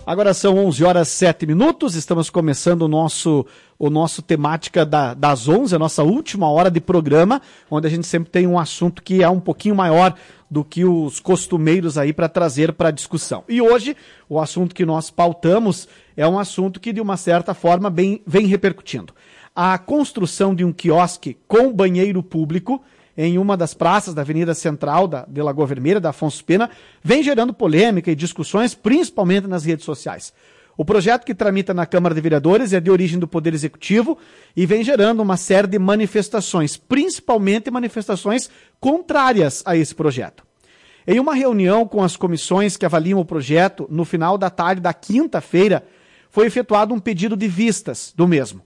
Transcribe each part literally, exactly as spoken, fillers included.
Agora são onze horas e sete minutos, estamos começando o nosso, o nosso temática da, das onze, a nossa última hora de programa, onde a gente sempre tem um assunto que é um pouquinho maior do que os costumeiros aí para trazer para a discussão. E hoje, o assunto que nós pautamos é um assunto que, de uma certa forma, bem, vem repercutindo. A construção de um quiosque com banheiro público em uma das praças da Avenida Central da, de Lagoa Vermelha, da Afonso Pena, vem gerando polêmica e discussões, principalmente nas redes sociais. O projeto que tramita na Câmara de Vereadores é de origem do Poder Executivo e vem gerando uma série de manifestações, principalmente manifestações contrárias a esse projeto. Em uma reunião com as comissões que avaliam o projeto, no final da tarde da quinta-feira, foi efetuado um pedido de vistas do mesmo.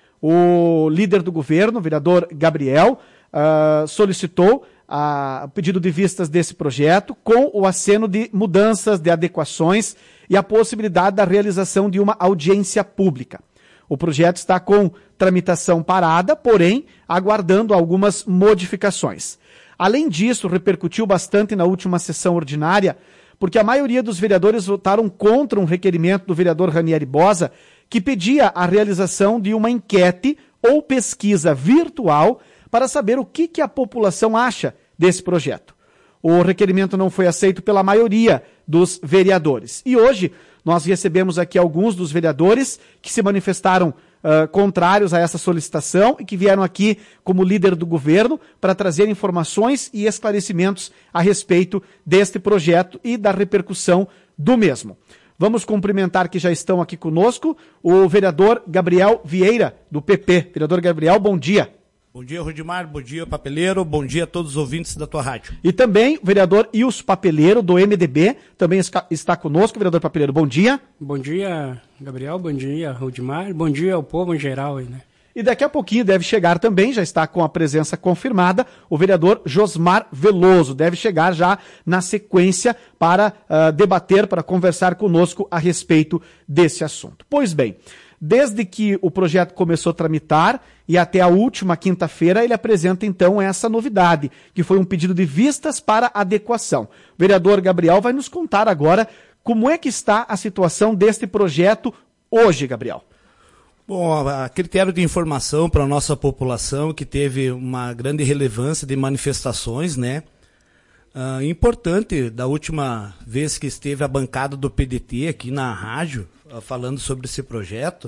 O líder do governo, o vereador Gabriel, Uh, solicitou uh, o pedido de vistas desse projeto com o aceno de mudanças, de adequações e a possibilidade da realização de uma audiência pública. O projeto está com tramitação parada, porém aguardando algumas modificações. Além disso, repercutiu bastante na última sessão ordinária, porque a maioria dos vereadores votaram contra um requerimento do vereador Ranieri Bosa, que pedia a realização de uma enquete ou pesquisa virtual para saber o que, que a população acha desse projeto. O requerimento não foi aceito pela maioria dos vereadores. E hoje nós recebemos aqui alguns dos vereadores que se manifestaram uh, contrários a essa solicitação e que vieram aqui como líder do governo para trazer informações e esclarecimentos a respeito deste projeto e da repercussão do mesmo. Vamos cumprimentar que já estão aqui conosco o vereador Gabriel Vieira, do P P. Vereador Gabriel, bom dia. Bom dia, Rudimar, bom dia, Papeleiro, bom dia a todos os ouvintes da tua rádio. E também o vereador Ilso Papeleiro, do M D B, também está conosco. Vereador Papeleiro, bom dia. Bom dia, Gabriel, bom dia, Rudimar, bom dia ao povo em geral aí, né? E daqui a pouquinho deve chegar também, já está com a presença confirmada, o vereador Josmar Veloso. Deve chegar já na sequência para uh, debater, para conversar conosco a respeito desse assunto. Pois bem, desde que o projeto começou a tramitar e até a última quinta-feira, ele apresenta então essa novidade, que foi um pedido de vistas para adequação. O vereador Gabriel vai nos contar agora como é que está a situação deste projeto hoje, Gabriel. Bom, a critério de informação para a nossa população, que teve uma grande relevância de manifestações, né? Uh, importante, da última vez que esteve a bancada do P D T aqui na rádio, uh, falando sobre esse projeto,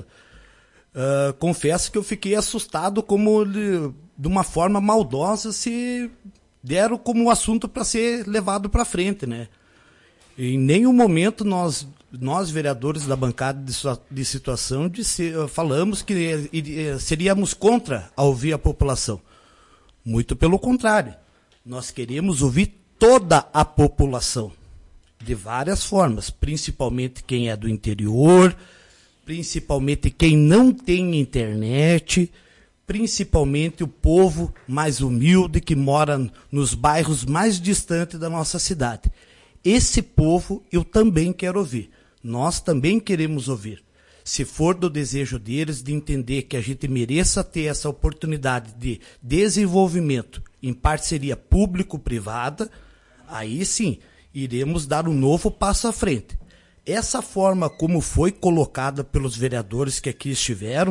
uh, confesso que eu fiquei assustado como de, de uma forma maldosa se deram como assunto para ser levado para frente, né? Em nenhum momento nós, nós vereadores da bancada de, de situação, de ser, falamos que uh, seríamos contra a ouvir a população. Muito pelo contrário, nós queremos ouvir toda a população, de várias formas, principalmente quem é do interior, principalmente quem não tem internet, principalmente o povo mais humilde que mora nos bairros mais distantes da nossa cidade. Esse povo eu também quero ouvir, nós também queremos ouvir. Se for do desejo deles de entender que a gente mereça ter essa oportunidade de desenvolvimento em parceria público-privada, aí sim, iremos dar um novo passo à frente. Essa forma como foi colocada pelos vereadores que aqui estiveram,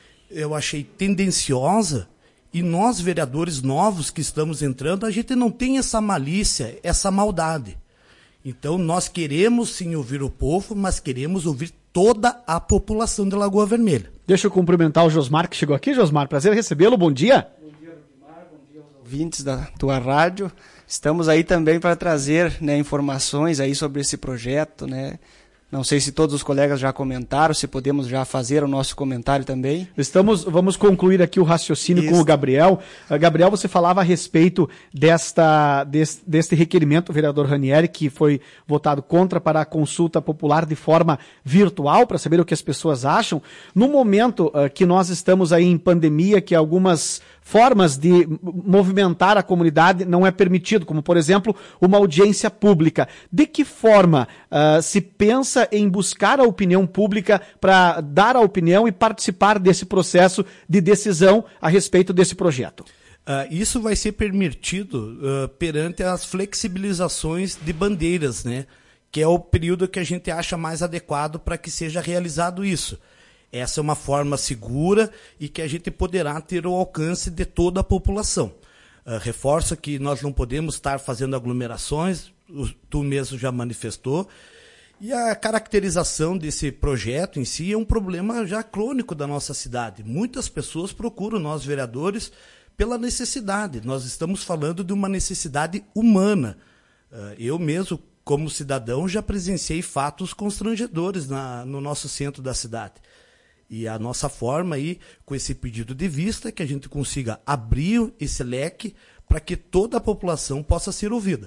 eu achei tendenciosa, e nós, vereadores novos que estamos entrando, a gente não tem essa malícia, essa maldade. Então, nós queremos sim ouvir o povo, mas queremos ouvir toda a população de Lagoa Vermelha. Deixa eu cumprimentar o Josmar, que chegou aqui. Josmar, prazer recebê-lo, bom dia. Bom dia, Rudimar, bom dia aos ouvintes da tua rádio. Estamos aí também para trazer, né, informações aí sobre esse projeto, né? Não sei se todos os colegas já comentaram, se podemos já fazer o nosso comentário também. Estamos, vamos concluir aqui o raciocínio Isso. com o Gabriel. Uh, Gabriel, você falava a respeito desta, deste, deste requerimento, vereador Ranieri, que foi votado contra para a consulta popular de forma virtual, para saber o que as pessoas acham. No momento uh, que nós estamos aí em pandemia, que algumas formas de movimentar a comunidade não é permitido, como, por exemplo, uma audiência pública. De que forma uh, se pensa em buscar a opinião pública para dar a opinião e participar desse processo de decisão a respeito desse projeto? Uh, isso vai ser permitido uh, perante as flexibilizações de bandeiras, né? que é o período que a gente acha mais adequado para que seja realizado isso. Essa é uma forma segura e que a gente poderá ter o alcance de toda a população. Uh, reforço que nós não podemos estar fazendo aglomerações, tu mesmo já manifestou, e a caracterização desse projeto em si é um problema já crônico da nossa cidade. Muitas pessoas procuram nós, vereadores, pela necessidade. Nós estamos falando de uma necessidade humana. Uh, eu mesmo, como cidadão, já presenciei fatos constrangedores na, no nosso centro da cidade. E a nossa forma aí, com esse pedido de vista, é que a gente consiga abrir esse leque para que toda a população possa ser ouvida.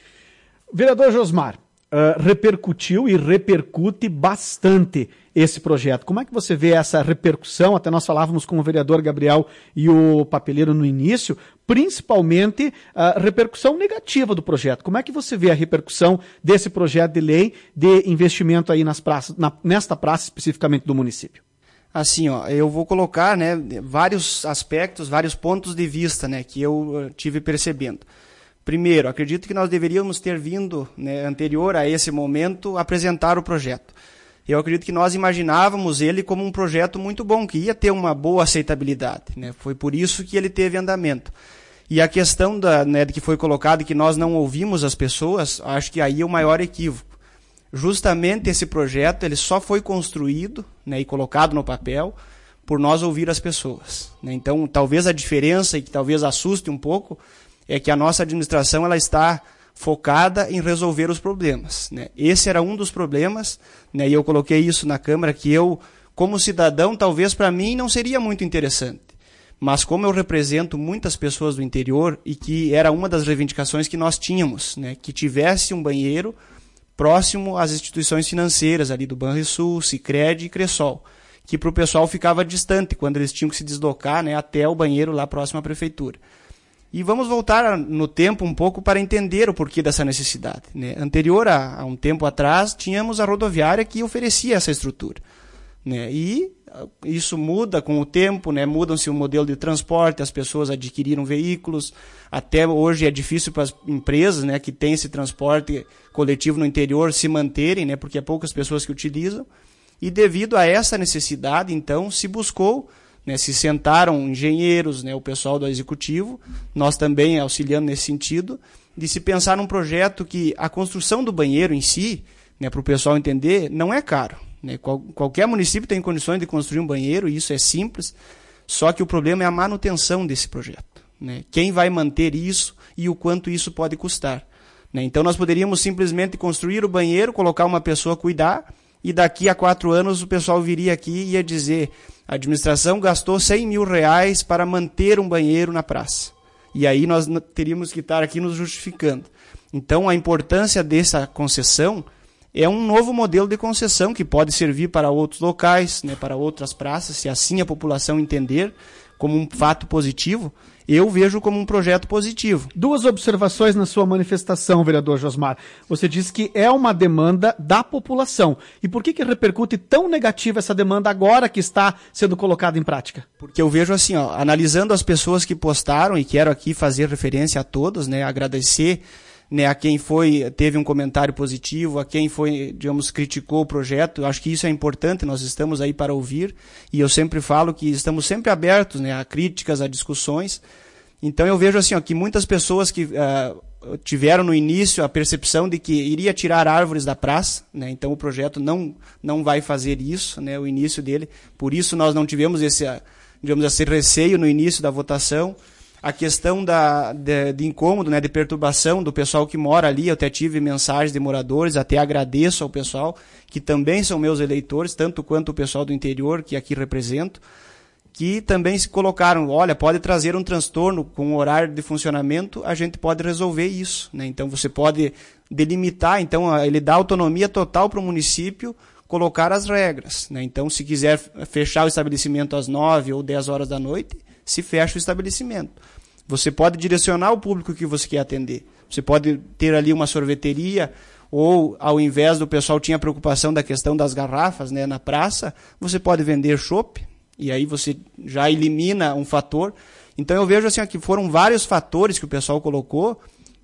Vereador Josmar, uh, repercutiu e repercute bastante esse projeto. Como é que você vê essa repercussão? Até nós falávamos com o vereador Gabriel e o papeleiro no início, principalmente a repercussão negativa do projeto. Como é que você vê a repercussão desse projeto de lei de investimento aí nas praças, na, nesta praça especificamente do município? Assim, ó, eu vou colocar, né, vários aspectos, vários pontos de vista, né, que eu tive percebendo. Primeiro, acredito que nós deveríamos ter vindo, né, anterior a esse momento, apresentar o projeto. Eu acredito que nós imaginávamos ele como um projeto muito bom, que ia ter uma boa aceitabilidade, né, foi por isso que ele teve andamento. E a questão da, né, de que foi colocado que nós não ouvimos as pessoas, acho que aí é o maior equívoco. Justamente esse projeto ele só foi construído, né, e colocado no papel por nós ouvir as pessoas, né? Então, talvez a diferença, e que talvez assuste um pouco, é que a nossa administração ela está focada em resolver os problemas, né? Esse era um dos problemas, né, e eu coloquei isso na Câmara, que eu, como cidadão, talvez para mim não seria muito interessante. Mas como eu represento muitas pessoas do interior, e que era uma das reivindicações que nós tínhamos, né, que tivesse um banheiro próximo às instituições financeiras ali do Banrisul, Sicredi e Cressol, que para o pessoal ficava distante quando eles tinham que se deslocar, né, até o banheiro lá próximo à prefeitura. E vamos voltar no tempo um pouco para entender o porquê dessa necessidade, né? Anterior a, a um tempo atrás, tínhamos a rodoviária que oferecia essa estrutura, né? E isso muda com o tempo, né? Mudam-se o modelo de transporte, as pessoas adquiriram veículos, até hoje é difícil para as empresas, né, que têm esse transporte coletivo no interior se manterem, né, porque é poucas pessoas que utilizam, e devido a essa necessidade, então, se buscou, né, se sentaram engenheiros, né, o pessoal do executivo, nós também auxiliando nesse sentido, de se pensar num projeto que a construção do banheiro em si, né, para o pessoal entender, não é caro. Né? Qual, qualquer município tem condições de construir um banheiro, e isso é simples, só que o problema é a manutenção desse projeto, né? Quem vai manter isso e o quanto isso pode custar, né? Então nós poderíamos simplesmente construir o banheiro, colocar uma pessoa a cuidar, e daqui a quatro anos o pessoal viria aqui e ia dizer: a administração gastou cem mil reais para manter um banheiro na praça. E aí nós teríamos que estar aqui nos justificando. Então a importância dessa concessão é um novo modelo de concessão que pode servir para outros locais, né, para outras praças, se assim a população entender como um fato positivo. Eu vejo como um projeto positivo. Duas observações na sua manifestação, vereador Josmar. Você disse que é uma demanda da população. E por que que repercute tão negativa essa demanda agora que está sendo colocada em prática? Porque eu vejo assim, ó, analisando as pessoas que postaram, e quero aqui fazer referência a todos, né, agradecer, né, a quem foi, teve um comentário positivo, a quem foi, digamos, criticou o projeto. Eu acho que isso é importante, nós estamos aí para ouvir, e eu sempre falo que estamos sempre abertos, né, a críticas, a discussões. Então eu vejo assim, ó, que muitas pessoas que uh, tiveram no início a percepção de que iria tirar árvores da praça, né, então o projeto não, não vai fazer isso, né, o início dele, por isso nós não tivemos esse, digamos, esse receio no início da votação. A questão da, de, de incômodo, né, de perturbação do pessoal que mora ali, eu até tive mensagens de moradores, até agradeço ao pessoal, que também são meus eleitores, tanto quanto o pessoal do interior, que aqui represento, que também se colocaram: olha, pode trazer um transtorno com o horário de funcionamento, a gente pode resolver isso, né? Então você pode delimitar, então ele dá autonomia total para o município colocar as regras, né? Então se quiser fechar o estabelecimento às nove ou dez horas da noite, se fecha o estabelecimento. Você pode direcionar o público que você quer atender. Você pode ter ali uma sorveteria, ou ao invés do pessoal tinha a preocupação da questão das garrafas, né, na praça, você pode vender chopp, e aí você já elimina um fator. Então eu vejo assim, que foram vários fatores que o pessoal colocou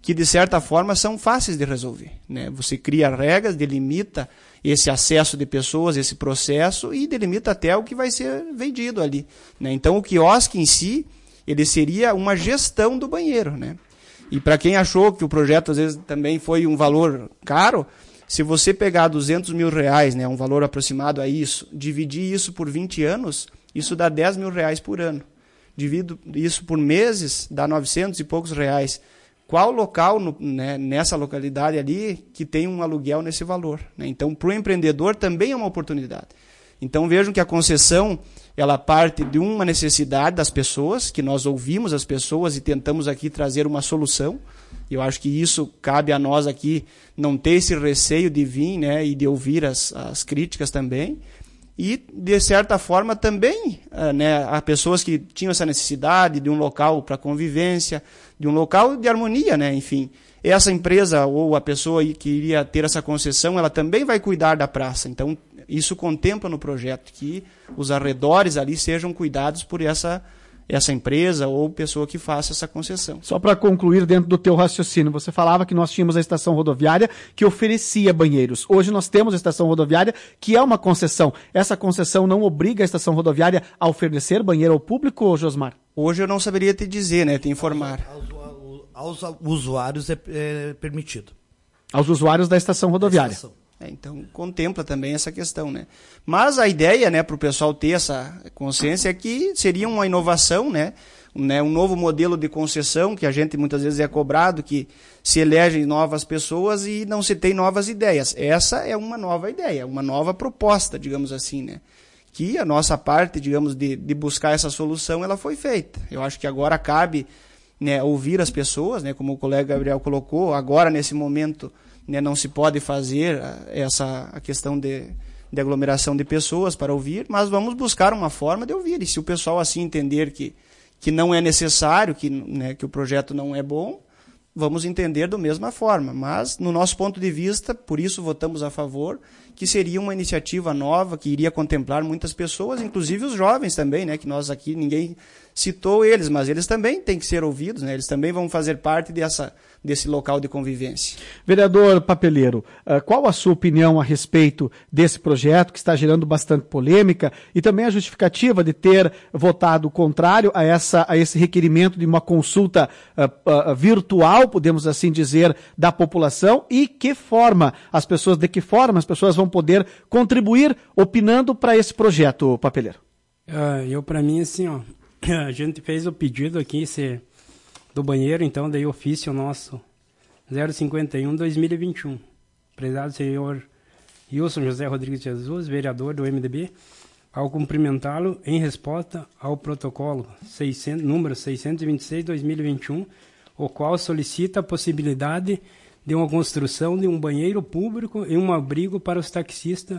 que de certa forma são fáceis de resolver, né? Você cria regras, delimita esse acesso de pessoas, esse processo, e delimita até o que vai ser vendido ali, né? Então o quiosque em si, ele seria uma gestão do banheiro, né? E para quem achou que o projeto às vezes também foi um valor caro, se você pegar duzentos mil reais, né, um valor aproximado a isso, dividir isso por vinte anos, isso dá dez mil reais por ano. Divido isso por meses, dá novecentos e poucos reais. Qual local, no, né, nessa localidade ali, que tem um aluguel nesse valor, né? Então, para o empreendedor também é uma oportunidade. Então, vejam que a concessão, ela parte de uma necessidade das pessoas, que nós ouvimos as pessoas e tentamos aqui trazer uma solução. Eu acho que isso cabe a nós aqui não ter esse receio de vir, né, e de ouvir as, as críticas também. E, de certa forma, também, né, há pessoas que tinham essa necessidade de um local para convivência, de um local de harmonia, né, enfim. Essa empresa ou a pessoa que iria ter essa concessão, ela também vai cuidar da praça. Então, isso contempla no projeto que os arredores ali sejam cuidados por essa, essa empresa ou pessoa que faça essa concessão. Só para concluir dentro do teu raciocínio, você falava que nós tínhamos a estação rodoviária que oferecia banheiros. Hoje nós temos a estação rodoviária que é uma concessão. Essa concessão não obriga a estação rodoviária a oferecer banheiro ao público, Josmar? Hoje eu não saberia te dizer, né, te informar. Aos, aos usuários é, é permitido. Aos usuários da estação rodoviária. Estação. É, então, contempla também essa questão, né? Mas a ideia, né, para o pessoal ter essa consciência é que seria uma inovação, né? Um, né, um novo modelo de concessão, que a gente muitas vezes é cobrado, que se elegem novas pessoas e não se tem novas ideias. Essa é uma nova ideia, uma nova proposta, digamos assim, né? Que a nossa parte, digamos, de, de buscar essa solução, ela foi feita. Eu acho que agora cabe, né, ouvir as pessoas, né, como o colega Gabriel colocou, agora nesse momento, né, não se pode fazer essa a questão de, de aglomeração de pessoas para ouvir, mas vamos buscar uma forma de ouvir. E se o pessoal assim entender que, que não é necessário, que, né, que o projeto não é bom, vamos entender da mesma forma. Mas, no nosso ponto de vista, por isso votamos a favor, que seria uma iniciativa nova, que iria contemplar muitas pessoas, inclusive os jovens também, né, que nós aqui, ninguém citou eles, mas eles também têm que ser ouvidos, né, eles também vão fazer parte dessa, desse local de convivência. Vereador Papeleiro, qual a sua opinião a respeito desse projeto que está gerando bastante polêmica e também a justificativa de ter votado contrário a, essa, a esse requerimento de uma consulta uh, uh, virtual, podemos assim dizer, da população, e que forma as pessoas, de que forma as pessoas vão poder contribuir opinando para esse projeto, Papeleiro? Uh, eu, para mim, assim, ó, a gente fez o pedido aqui se, do banheiro, então, daí ofício nosso zero cinquenta e um, dois mil e vinte e um. Prezado senhor Wilson José Rodrigues de Jesus, vereador do M D B, ao cumprimentá-lo em resposta ao protocolo seiscentos, número seiscentos e vinte e seis, dois mil e vinte e um, o qual solicita a possibilidade de uma construção de um banheiro público e um abrigo para os taxistas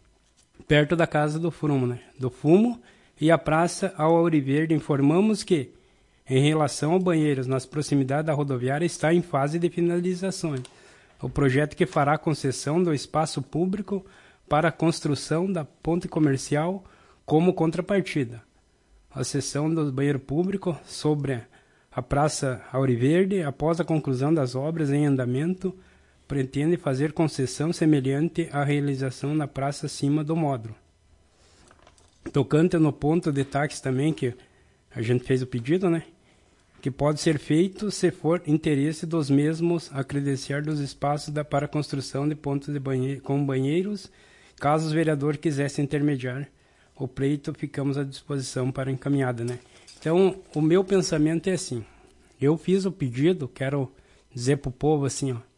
perto da Casa do Fumo, né? do Fumo e a Praça ao Auriverde. Informamos que, em relação a banheiros nas proximidades da rodoviária, está em fase de finalização o projeto que fará a concessão do espaço público para a construção da ponte comercial como contrapartida. A cessão do banheiro público sobre a Praça Auriverde, após a conclusão das obras em andamento, pretende fazer concessão semelhante à realização na praça acima do módulo. Tocante no ponto de táxi também, que a gente fez o pedido, né? Que pode ser feito se for interesse dos mesmos a credenciar dos espaços da, para a construção de pontos de banheiro, com banheiros, caso os vereadores quisessem intermediar o pleito, ficamos à disposição para encaminhada, né? Então, o meu pensamento é assim, eu fiz o pedido, quero dizer para o povo assim, ó,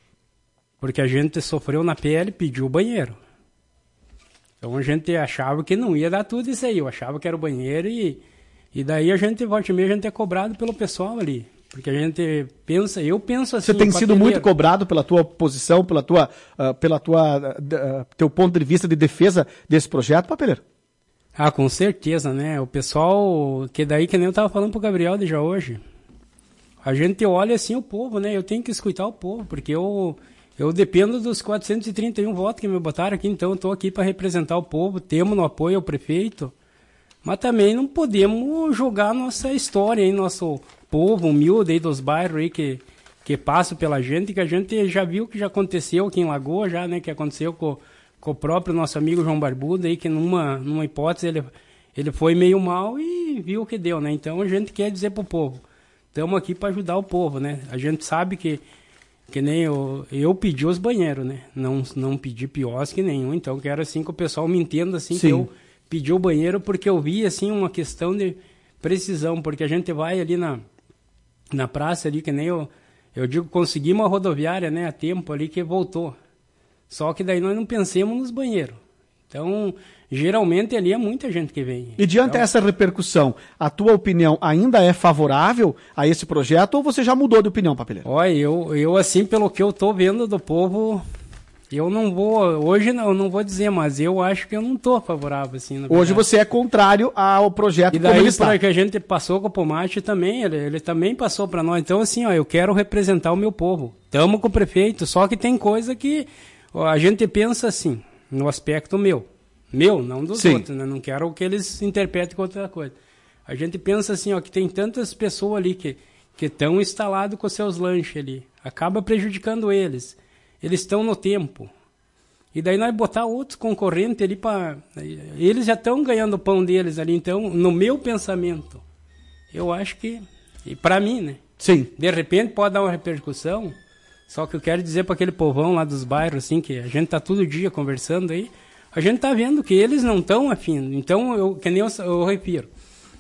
porque a gente sofreu na pele e pediu o banheiro. Então a gente achava que não ia dar tudo isso aí, eu achava que era o banheiro e, e daí a gente, volta e meia, a gente é cobrado pelo pessoal ali. Porque a gente pensa, eu penso assim... Você tem sido muito cobrado pela tua posição, pela tua, uh, pela tua, uh, teu ponto de vista de defesa desse projeto, Papeleiro? Ah, com certeza, né? O pessoal, que daí que nem eu estava falando pro Gabriel de já hoje, a gente olha assim o povo, né? Eu tenho que escutar o povo, porque eu... Eu dependo dos quatrocentos e trinta e um votos que me botaram aqui, então eu estou aqui para representar o povo, temos no apoio ao prefeito, mas também não podemos jogar nossa história, hein, nosso povo humilde aí dos bairros aí que que passam pela gente, que a gente já viu que já aconteceu aqui em Lagoa, já, né, que aconteceu com, com o próprio nosso amigo João Barbudo, aí, que numa, numa hipótese ele, ele foi meio mal e viu o que deu, né? Então a gente quer dizer pro povo, estamos aqui para ajudar o povo, né? A gente sabe que, que nem eu, eu pedi os banheiros, né? Não, não pedi piosque nenhum, então quero assim que o pessoal me entenda assim, Sim. que eu pedi o banheiro porque eu vi assim uma questão de precisão, porque a gente vai ali na, na praça ali, que nem eu, eu digo, consegui uma rodoviária, né, a tempo ali que voltou. Só que daí nós não pensemos nos banheiros. Então, geralmente ali é muita gente que vem. E diante então, dessa repercussão, a tua opinião ainda é favorável a esse projeto ou você já mudou de opinião, Papeleiro? Olha, eu, eu assim, pelo que eu tô vendo do povo, eu não vou, hoje não, eu não vou dizer, mas eu acho que eu não tô favorável, assim. Hoje você é contrário ao projeto e daí, para que a gente passou com o Pomate também, ele, ele também passou para nós. Então, assim, ó, eu quero representar o meu povo. Estamos com o prefeito, só que tem coisa que ó, a gente pensa assim, no aspecto meu. Meu, não dos Sim. outros, né? Não quero que eles interpretem com outra coisa. A gente pensa assim, ó, que tem tantas pessoas ali que que estão instalados com seus lanches ali. Acaba prejudicando eles. Eles estão no tempo. E daí nós botar outros concorrentes ali para... Eles já estão ganhando o pão deles ali. Então, no meu pensamento, eu acho que... E para mim, né? Sim. De repente pode dar uma repercussão. Só que eu quero dizer para aquele povão lá dos bairros, assim, que a gente tá todo dia conversando aí, a gente tá vendo que eles não estão afim. Então, eu, que nem eu, eu refiro.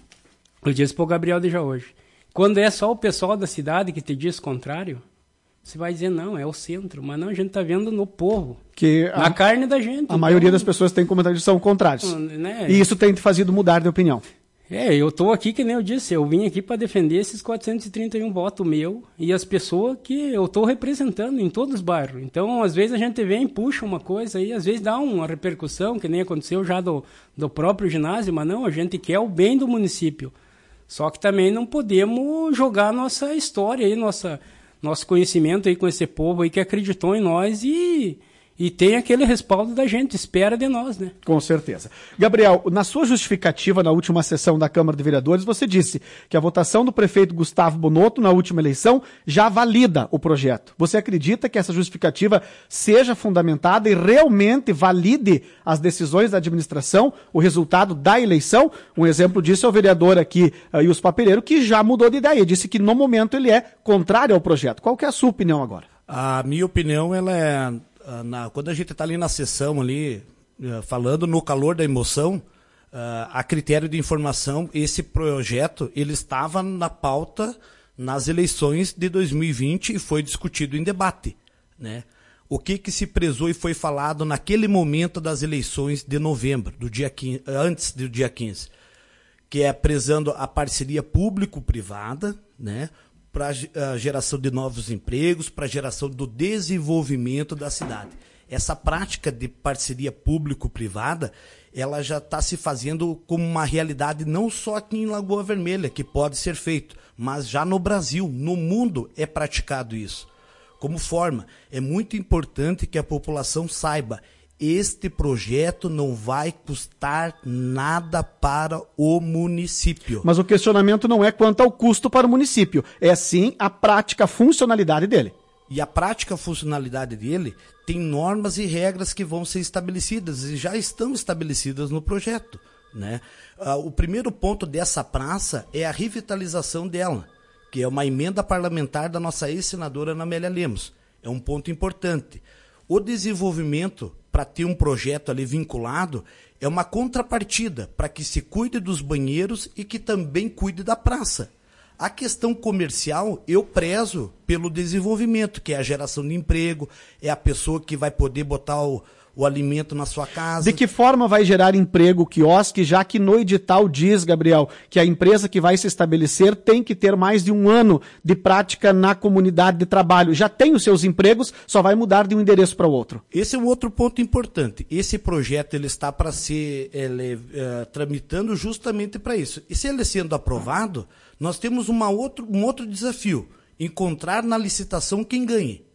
Eu disse pro Gabriel de já hoje. Quando é só o pessoal da cidade que te diz contrário, você vai dizer, não, é o centro. Mas não, a gente está vendo no povo, que na a, carne da gente. A então, maioria das pessoas tem comentários que são contrários. Né? E isso tem te fazido mudar de opinião. É, eu estou aqui, que nem eu disse, eu vim aqui para defender esses quatrocentos e trinta e um votos meu e as pessoas que eu estou representando em todos os bairros. Então, às vezes a gente vem, puxa uma coisa e às vezes dá uma repercussão, que nem aconteceu já do, do próprio ginásio, mas não, a gente quer o bem do município. Só que também não podemos jogar nossa história aí, nossa, nosso conhecimento aí com esse povo aí que acreditou em nós e, e tem aquele respaldo da gente, espera de nós, né? Com certeza. Gabriel, na sua justificativa na última sessão da Câmara de Vereadores, você disse que a votação do prefeito Gustavo Bonotto na última eleição já valida o projeto. Você acredita que essa justificativa seja fundamentada e realmente valide as decisões da administração, o resultado da eleição? Um exemplo disso é o vereador aqui, uh, Ilso Papeleiro, que já mudou de ideia, disse que no momento ele é contrário ao projeto. Qual que é a sua opinião agora? A minha opinião, ela é... Na, quando a gente está ali na sessão, ali, uh, falando no calor da emoção, uh, a critério de informação, esse projeto ele estava na pauta nas eleições de dois mil e vinte e foi discutido em debate. Né? O que, que se prezou e foi falado naquele momento das eleições de novembro, do dia quinze, antes do dia quinze, que é prezando a parceria público-privada, né? Para a geração de novos empregos, para a geração do desenvolvimento da cidade. Essa prática de parceria público-privada, ela já está se fazendo como uma realidade não só aqui em Lagoa Vermelha, que pode ser feito, mas já no Brasil, no mundo é praticado isso. Como forma, é muito importante que a população saiba, este projeto não vai custar nada para o município. Mas o questionamento não é quanto ao custo para o município, é sim a prática, a funcionalidade dele. E a prática, a funcionalidade dele tem normas e regras que vão ser estabelecidas e já estão estabelecidas no projeto. Né? Uh, o primeiro ponto dessa praça é a revitalização dela, que é uma emenda parlamentar da nossa ex-senadora Ana Amélia Lemos. É um ponto importante. O desenvolvimento, para ter um projeto ali vinculado, é uma contrapartida para que se cuide dos banheiros e que também cuide da praça. A questão comercial, eu prezo pelo desenvolvimento, que é a geração de emprego, é a pessoa que vai poder botar o, o alimento na sua casa. De que forma vai gerar emprego o quiosque, já que no edital diz, Gabriel, que a empresa que vai se estabelecer tem que ter mais de um ano de prática na comunidade de trabalho. Já tem os seus empregos, só vai mudar de um endereço para o outro. Esse é um outro ponto importante. Esse projeto ele está para ser ele, uh, tramitando justamente para isso. E se ele sendo aprovado, nós temos uma outro, um outro desafio, encontrar na licitação quem ganhe.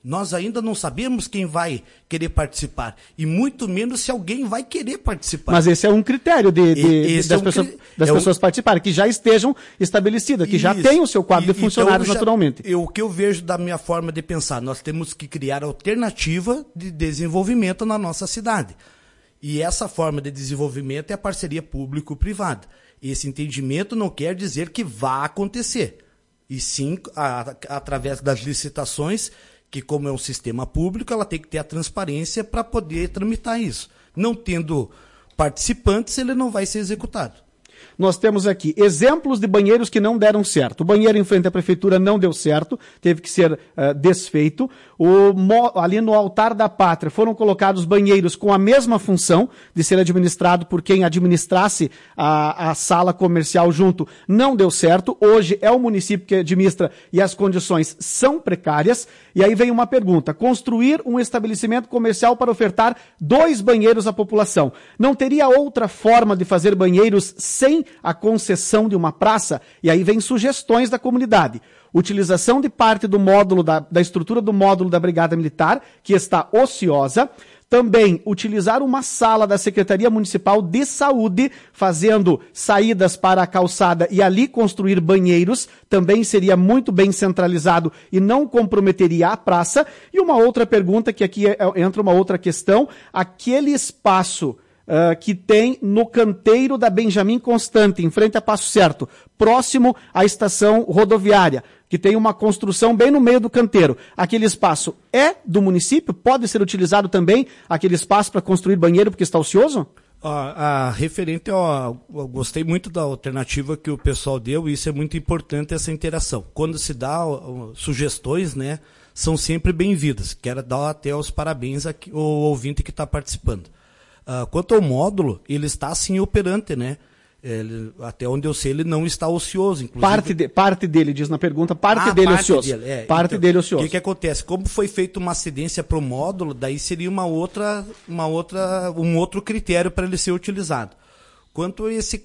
Nós ainda não sabemos quem vai querer participar, e muito menos se alguém vai querer participar. Mas esse é um critério de, de, de, das, é um pessoas, cri... das é pessoas um... participarem, que já estejam estabelecidas, que Isso. já tenham o seu quadro e, de funcionários então, já, naturalmente. Eu, o que eu vejo da minha forma de pensar, nós temos que criar alternativa de desenvolvimento na nossa cidade. E essa forma de desenvolvimento é a parceria público-privada. Esse entendimento não quer dizer que vá acontecer, e sim a, a, através das licitações, que como é um sistema público, ela tem que ter a transparência para poder tramitar isso. Não tendo participantes, ele não vai ser executado. Nós temos aqui exemplos de banheiros que não deram certo. O banheiro em frente à prefeitura não deu certo, teve que ser uh, desfeito. O, ali no altar da pátria foram colocados banheiros com a mesma função de ser administrado por quem administrasse a, a sala comercial junto. Não deu certo. Hoje é o município que administra e as condições são precárias. E aí vem uma pergunta. Construir um estabelecimento comercial para ofertar dois banheiros à população. Não teria outra forma de fazer banheiros sem a concessão de uma praça? E aí vem sugestões da comunidade. Utilização de parte do módulo, da, da estrutura do módulo da Brigada Militar, que está ociosa. Também utilizar uma sala da Secretaria Municipal de Saúde, fazendo saídas para a calçada e ali construir banheiros, também seria muito bem centralizado e não comprometeria a praça. E uma outra pergunta, que aqui é, entra uma outra questão, aquele espaço Uh, que tem no canteiro da Benjamin Constant, em frente a Passo Certo, próximo à estação rodoviária, que tem uma construção bem no meio do canteiro. Aquele espaço é do município? Pode ser utilizado também aquele espaço para construir banheiro porque está ocioso? A, a referente, ó, eu gostei muito da alternativa que o pessoal deu, e isso é muito importante, essa interação. Quando se dá ó, sugestões, né, são sempre bem-vindas. Quero dar até os parabéns aqui, ao ouvinte que está participando. Uh, quanto ao módulo, ele está assim operante, né? Ele, até onde eu sei, ele não está ocioso. Inclusive... Parte, de, parte dele, diz na pergunta, parte ah, dele parte ocioso. Dele, é. Parte então, dele ocioso. O que, que acontece? Como foi feita uma cedência para o módulo, daí seria uma outra, uma outra, um outro critério para ele ser utilizado. Quanto a esse,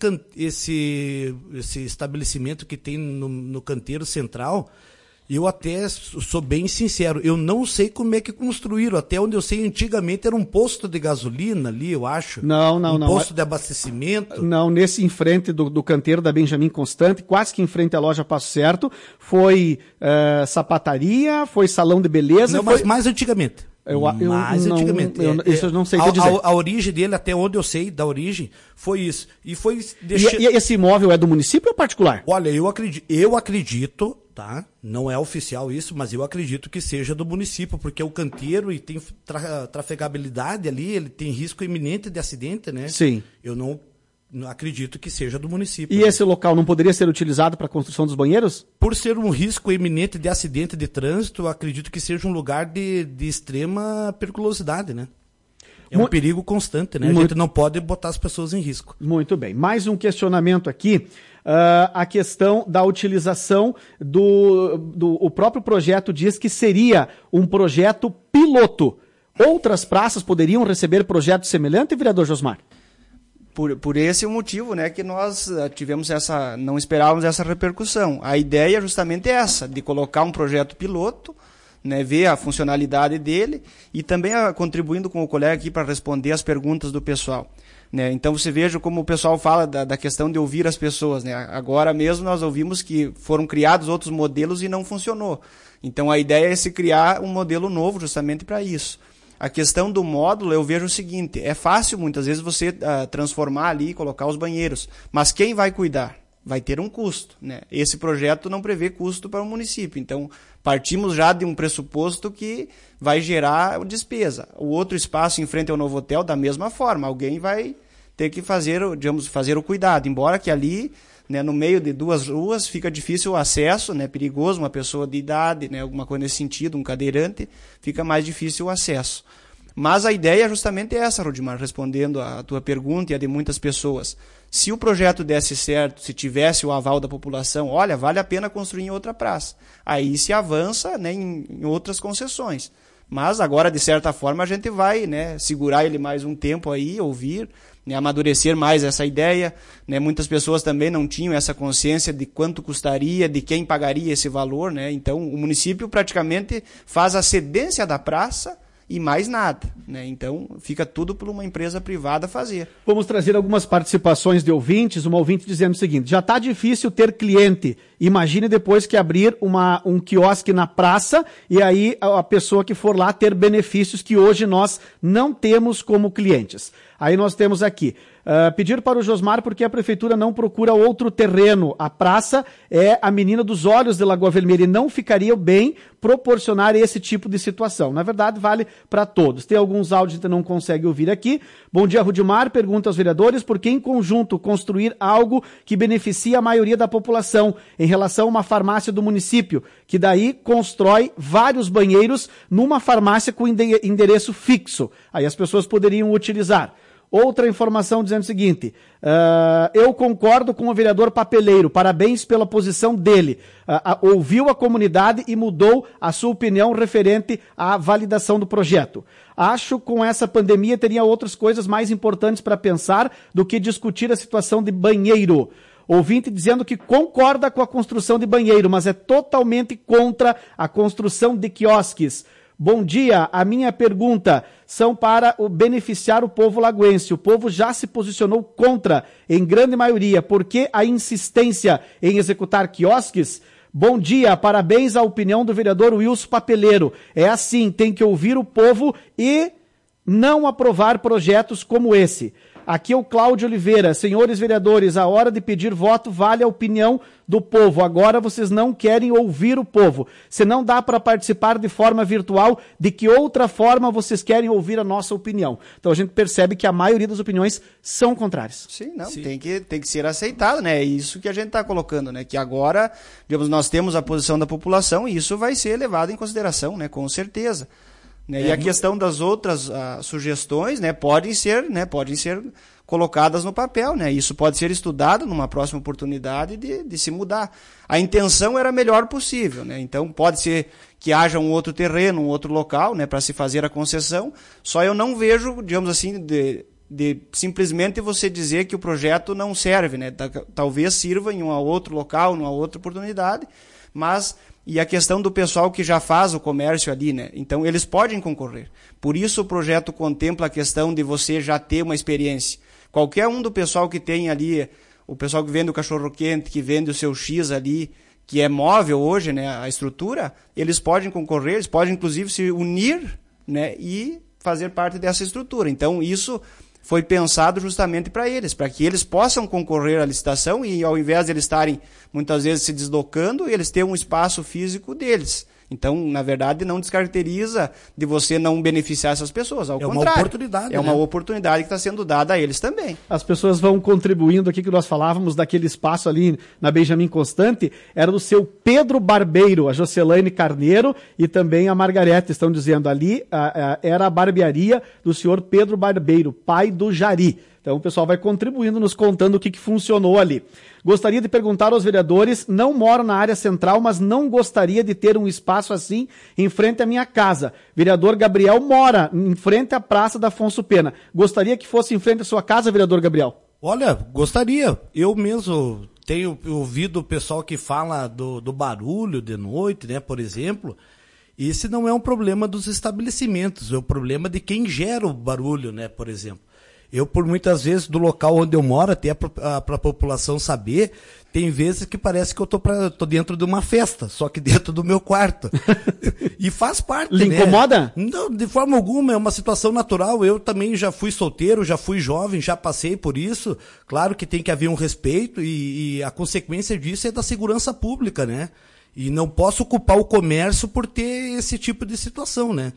esse, esse estabelecimento que tem no, no canteiro central, eu até sou bem sincero, eu não sei como é que construíram. Até onde eu sei, antigamente era um posto de gasolina ali, eu acho. Não, não, um não. Um posto de abastecimento. Não, nesse em frente do, do canteiro da Benjamin Constant, quase que em frente à loja Passo Certo, foi uh, sapataria, foi salão de beleza. Não, foi... mas mais antigamente. Eu, eu, mais não, antigamente. Eu, é, isso eu não sei a, dizer. A, a origem dele, até onde eu sei, da origem, foi isso. E foi deixa... e, e esse imóvel é do município ou particular? Olha, eu acredito, eu acredito, tá? Não é oficial isso, mas eu acredito que seja do município, porque é o canteiro e tem tra, trafegabilidade ali, ele tem risco iminente de acidente, né? Sim. Eu não... Não acredito que seja do município. E né? esse local não poderia ser utilizado para a construção dos banheiros? Por ser um risco iminente de acidente de trânsito, eu acredito que seja um lugar de, de extrema periculosidade, né? É um Mu- perigo constante, né? A Muito... gente não pode botar as pessoas em risco. Muito bem. Mais um questionamento aqui. Uh, a questão da utilização do, do... O próprio projeto diz que seria um projeto piloto. Outras praças poderiam receber projeto semelhante, vereador Josmar? Por, por esse motivo, né, que nós tivemos essa, não esperávamos essa repercussão. A ideia é justamente essa, de colocar um projeto piloto, né, ver a funcionalidade dele e também a, contribuindo com o colega aqui para responder as perguntas do pessoal. Né? Então você veja como o pessoal fala da, da questão de ouvir as pessoas. Né? Agora mesmo nós ouvimos que foram criados outros modelos e não funcionou. Então a ideia é se criar um modelo novo justamente para isso. A questão do módulo, eu vejo o seguinte, é fácil muitas vezes você uh, transformar ali e colocar os banheiros, mas quem vai cuidar? Vai ter um custo, né? Esse projeto não prevê custo para o município, então partimos já de um pressuposto que vai gerar despesa. O outro espaço em frente ao novo hotel, da mesma forma, alguém vai ter que fazer, digamos, fazer o cuidado, embora que ali, né, no meio de duas ruas fica difícil o acesso, né, perigoso, uma pessoa de idade, né, alguma coisa nesse sentido, um cadeirante, fica mais difícil o acesso. Mas a ideia é justamente essa, Rodimar, respondendo a tua pergunta e a de muitas pessoas. Se o projeto desse certo, se tivesse o aval da população, olha, vale a pena construir em outra praça. Aí se avança, né, em, em outras concessões. Mas agora, de certa forma, a gente vai, né, segurar ele mais um tempo aí, ouvir, né, amadurecer mais essa ideia, né, muitas pessoas também não tinham essa consciência de quanto custaria, de quem pagaria esse valor, né, então o município praticamente faz a cedência da praça e mais nada, né? Então fica tudo por uma empresa privada fazer. Vamos trazer algumas participações de ouvintes, uma ouvinte dizendo o seguinte: já está difícil ter cliente, imagine depois que abrir uma, um quiosque na praça e aí a pessoa que for lá ter benefícios que hoje nós não temos como clientes. Aí nós temos aqui, uh, pedir para o Josmar porque a prefeitura não procura outro terreno. A praça é a menina dos olhos de Lagoa Vermelha e não ficaria bem proporcionar esse tipo de situação. Na verdade, vale para todos. Tem alguns áudios que não consegue ouvir aqui. Bom dia, Rudimar. Pergunta aos vereadores por que em conjunto construir algo que beneficia a maioria da população em relação a uma farmácia do município, que daí constrói vários banheiros numa farmácia com endereço fixo. Aí as pessoas poderiam utilizar. Outra informação dizendo o seguinte, uh, eu concordo com o vereador Papeleiro, parabéns pela posição dele. Uh, uh, ouviu a comunidade e mudou a sua opinião referente à validação do projeto. Acho que com essa pandemia teria outras coisas mais importantes para pensar do que discutir a situação de banheiro. Ouvinte dizendo que concorda com a construção de banheiro, mas é totalmente contra a construção de quiosques. Bom dia, a minha pergunta são para o beneficiar o povo lagoense. O povo já se posicionou contra, em grande maioria. Por que a insistência em executar quiosques? Bom dia, parabéns à opinião do vereador Wilson Papeleiro. É assim, tem que ouvir o povo e não aprovar projetos como esse. Aqui é o Cláudio Oliveira. Senhores vereadores, a hora de pedir voto vale a opinião do povo. Agora vocês não querem ouvir o povo. Se não dá para participar de forma virtual, de que outra forma vocês querem ouvir a nossa opinião? Então a gente percebe que a maioria das opiniões são contrárias. Sim, não, Sim. Tem, que, tem que ser aceitado, né? É isso que a gente está colocando, né? Que agora, digamos, nós temos a posição da população e isso vai ser levado em consideração, né? Com certeza. Né? É, e a questão das outras uh, sugestões, né, podem ser, né, podem ser colocadas no papel, né? Isso pode ser estudado numa próxima oportunidade de, de se mudar. A intenção era a melhor possível, né? Então pode ser que haja um outro terreno, um outro local, né, para se fazer a concessão. Só eu não vejo, digamos assim, de, de simplesmente você dizer que o projeto não serve, né? Talvez sirva em um outro local, numa outra oportunidade, mas e a questão do pessoal que já faz o comércio ali, né? Então, eles podem concorrer. Por isso, o projeto contempla a questão de você já ter uma experiência. Qualquer um do pessoal que tem ali, o pessoal que vende o cachorro-quente, que vende o seu X ali, que é móvel hoje, né, a estrutura, eles podem concorrer, eles podem, inclusive, se unir, né, e fazer parte dessa estrutura. Então, isso foi pensado justamente para eles, para que eles possam concorrer à licitação e, ao invés de eles estarem, muitas vezes, se deslocando, eles têm um espaço físico deles. Então, na verdade, não descaracteriza de você não beneficiar essas pessoas. Ao é contrário. uma oportunidade. É uma né? oportunidade que está sendo dada a eles também. As pessoas vão contribuindo aqui, que nós falávamos daquele espaço ali na Benjamin Constante, era do seu Pedro Barbeiro, a Jocelaine Carneiro e também a Margareta estão dizendo ali, a, a, era a barbearia do senhor Pedro Barbeiro, pai do Jari. Então o pessoal vai contribuindo, nos contando o que, que funcionou ali. Gostaria de perguntar aos vereadores, não moro na área central, mas não gostaria de ter um espaço assim em frente à minha casa. Vereador Gabriel mora em frente à Praça da Afonso Pena. Gostaria que fosse em frente à sua casa, vereador Gabriel? Olha, gostaria. Eu mesmo tenho ouvido o pessoal que fala do, do barulho de noite, né, por exemplo. Esse não é um problema dos estabelecimentos, é o problema de quem gera o barulho, né, por exemplo. Eu, por muitas vezes, do local onde eu moro, até para a população saber, tem vezes que parece que eu tô, pra, tô dentro de uma festa, só que dentro do meu quarto. E faz parte, Lhe né? incomoda? Não, de forma alguma, é uma situação natural. Eu também já fui solteiro, já fui jovem, já passei por isso. Claro que tem que haver um respeito e, e a consequência disso é da segurança pública, né? E não posso culpar o comércio por ter esse tipo de situação, né?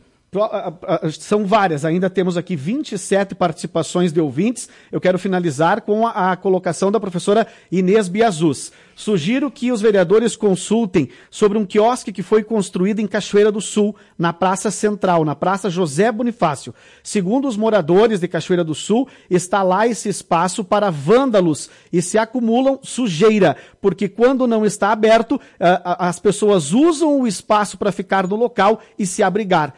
São várias, ainda temos aqui vinte e sete participações de ouvintes. Eu quero finalizar com a, a colocação da professora Inês Biazus. Sugiro que os vereadores consultem sobre um quiosque que foi construído em Cachoeira do Sul, na Praça Central, na Praça José Bonifácio. Segundo os moradores de Cachoeira do Sul, está lá esse espaço para vândalos e se acumulam sujeira, porque quando não está aberto, as pessoas usam o espaço para ficar no local e se abrigar. Não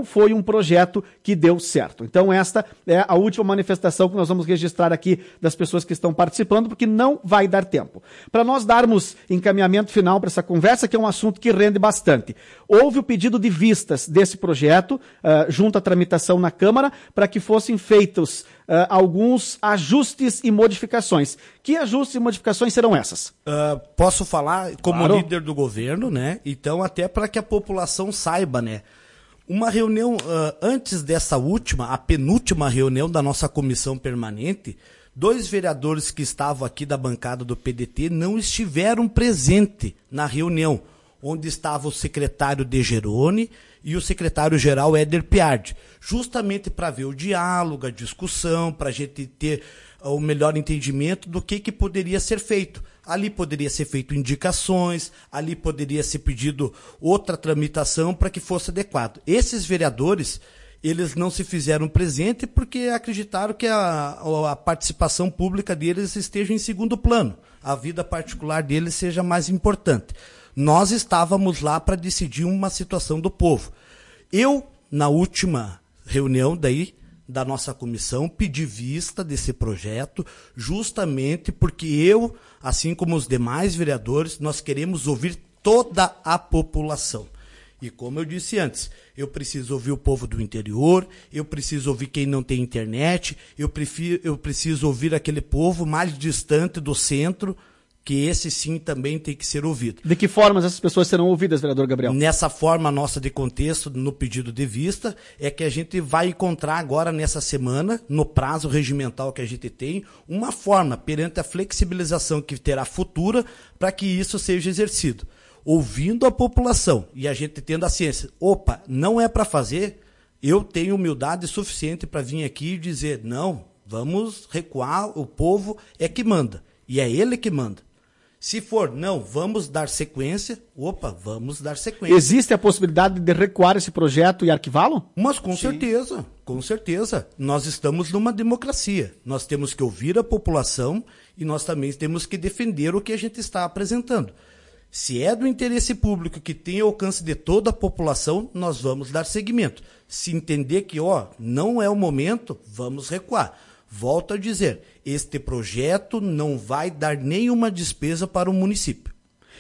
foi um projeto que deu certo. Então esta é a última manifestação que nós vamos registrar aqui das pessoas que estão participando, porque não vai dar tempo. Para nós darmos encaminhamento final para essa conversa, que é um assunto que rende bastante. Houve o pedido de vistas desse projeto, uh, junto à tramitação na Câmara, para que fossem feitos uh, alguns ajustes e modificações. Que ajustes e modificações serão essas? Uh, posso falar como Claro. líder do governo, né? Então, até para que a população saiba, né? Uma reunião, uh, antes dessa última, a penúltima reunião da nossa comissão permanente, dois vereadores que estavam aqui da bancada do P D T não estiveram presentes na reunião, onde estava o secretário De Geroni e o secretário-geral Éder Piardi, justamente para ver o diálogo, a discussão, para a gente ter o melhor entendimento do que, que poderia ser feito. Ali poderia ser feito indicações, ali poderia ser pedido outra tramitação para que fosse adequado. Esses vereadores, eles não se fizeram presente porque acreditaram que a, a participação pública deles esteja em segundo plano, a vida particular deles seja mais importante. Nós estávamos lá para decidir uma situação do povo. Eu, na última reunião daí, da nossa comissão, pedi vista desse projeto, justamente porque eu, assim como os demais vereadores, nós queremos ouvir toda a população. E como eu disse antes, eu preciso ouvir o povo do interior, eu preciso ouvir quem não tem internet, eu, prefiro, eu preciso ouvir aquele povo mais distante do centro, que esse sim também tem que ser ouvido. De que formas essas pessoas serão ouvidas, vereador Gabriel? Nessa forma nossa de contexto, no pedido de vista, é que a gente vai encontrar agora nessa semana, no prazo regimental que a gente tem, uma forma perante a flexibilização que terá futura para que isso seja exercido. Ouvindo a população e a gente tendo a ciência, opa, não é para fazer, eu tenho humildade suficiente para vir aqui e dizer, não, vamos recuar, o povo é que manda, e é ele que manda. Se for, não, vamos dar sequência, opa, vamos dar sequência. Existe a possibilidade de recuar esse projeto e arquivá-lo? Mas com Sim. certeza, com certeza. Nós estamos numa democracia. Nós temos que ouvir a população e nós também temos que defender o que a gente está apresentando. Se é do interesse público que tem alcance de toda a população, nós vamos dar seguimento. Se entender que, ó, não é o momento, vamos recuar. Volto a dizer, este projeto não vai dar nenhuma despesa para o município.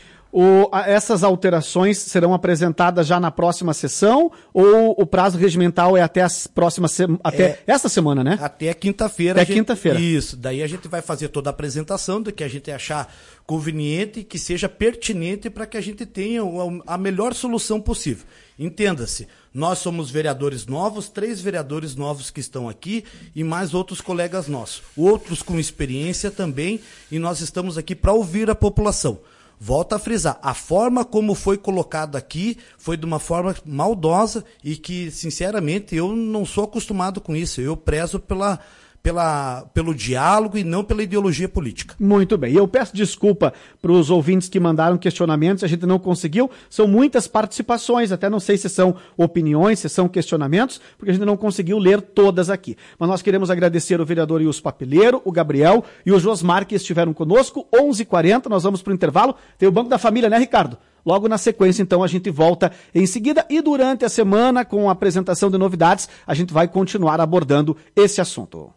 O, a, essas alterações serão apresentadas já na próxima sessão ou o prazo regimental é até, as próximas se, até é, essa semana, né? Até quinta-feira. Até quinta-feira. Isso, daí a gente vai fazer toda a apresentação do que a gente achar conveniente e que seja pertinente para que a gente tenha a melhor solução possível. Entenda-se, nós somos vereadores novos, três vereadores novos que estão aqui e mais outros colegas nossos, outros com experiência também, e nós estamos aqui para ouvir a população. Volto a frisar, a forma como foi colocado aqui foi de uma forma maldosa e que, sinceramente, eu não sou acostumado com isso. Eu prezo pela, pela, pelo diálogo e não pela ideologia política. Muito bem. E eu peço desculpa para os ouvintes que mandaram questionamentos, a gente não conseguiu. São muitas participações, até não sei se são opiniões, se são questionamentos, porque a gente não conseguiu ler todas aqui. Mas nós queremos agradecer o vereador Ilso Papeleiro, o Gabriel e o Josmar que estiveram conosco. onze e quarenta, nós vamos para o intervalo. Tem o Banco da Família, né, Ricardo? Logo na sequência, então, a gente volta em seguida e durante a semana, com a apresentação de novidades, a gente vai continuar abordando esse assunto.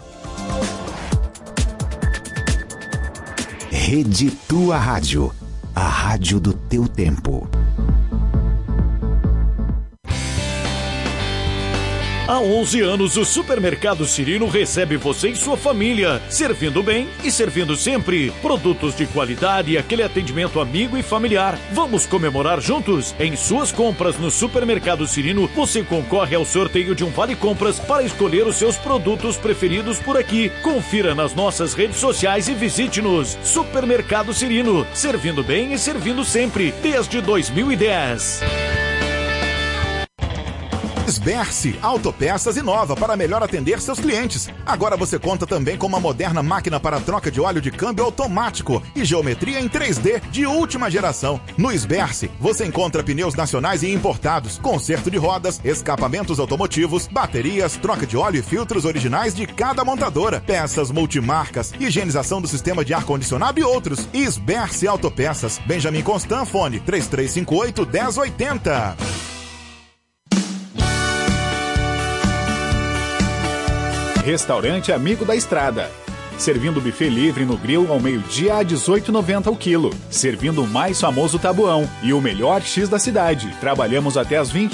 Rede Tua Rádio, a rádio do teu tempo. Há onze anos, o Supermercado Cirino recebe você e sua família, servindo bem e servindo sempre. Produtos de qualidade e aquele atendimento amigo e familiar. Vamos comemorar juntos? Em suas compras no Supermercado Cirino, você concorre ao sorteio de um Vale Compras para escolher os seus produtos preferidos por aqui. Confira nas nossas redes sociais e visite-nos. Supermercado Cirino, servindo bem e servindo sempre, desde dois mil e dez. Sberce, autopeças inova para melhor atender seus clientes. Agora você conta também com uma moderna máquina para troca de óleo de câmbio automático e geometria em três D de última geração. No Sberce, você encontra pneus nacionais e importados, conserto de rodas, escapamentos automotivos, baterias, troca de óleo e filtros originais de cada montadora, peças multimarcas, higienização do sistema de ar-condicionado e outros. Sberce Autopeças, Benjamin Constant, fone três três cinco oito, um zero oito zero. Restaurante Amigo da Estrada. Servindo buffet livre no grill ao meio-dia a dezoito reais e noventa centavos o quilo. Servindo o mais famoso tabuão e o melhor X da cidade. Trabalhamos até às vinte